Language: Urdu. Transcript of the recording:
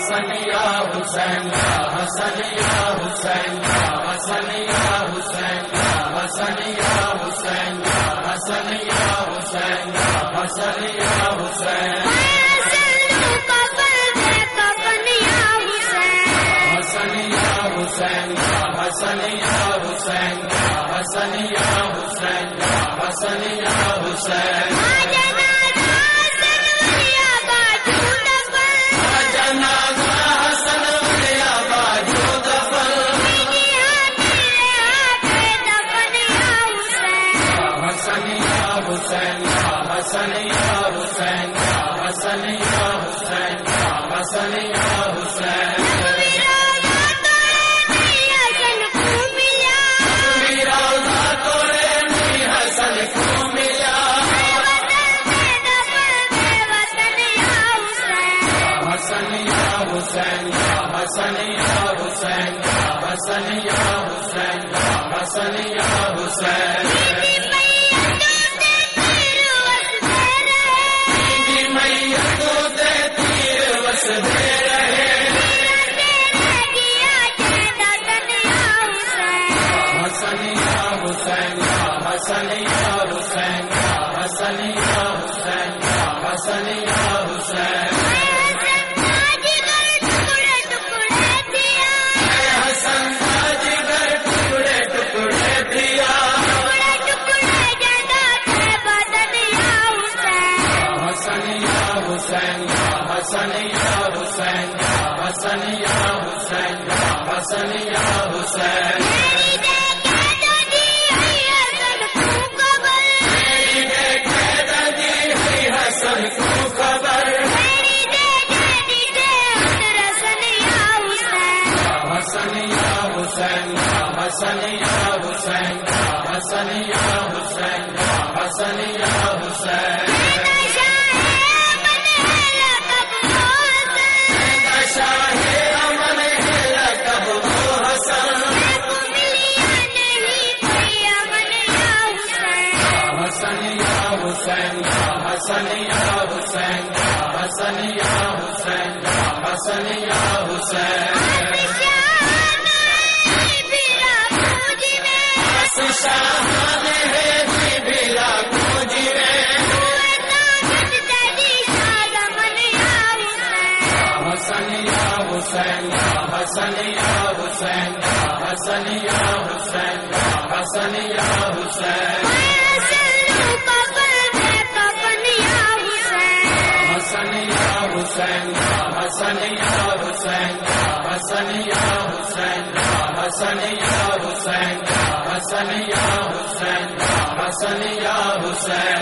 حسن یا حسین حسن یا حسین حسن یا حسین حسن یا حسین حسن یا حسین حسن یا حسین حسن یا حسین حسن یا حسین حسن یا حسین حسن یا حسین حسن یا حسین حسن یا حسین حسن یا حسین حسین یا حسین حسن یا حسین حسن یا حسین حسن یا حسین حسن یا حسین حسن یا حسین حسن یا حسین حسن یا حسین حسن یا حسین حسن یا حسین حسن کو خبر حسن یا حسین حسن یا حسین حسن یا حسین حسن یا حسین حسن یا حسین حسن یا حسین حسن یا حسین شاہان ہے بلا کوج میں حسن یا حسین حسن یا حسین حسن یا حسین حسن یا حسین حسن یا حسین حسن یا حسین حسن یا حسین حسن یا حسین حسن یا حسین حسن یا حسین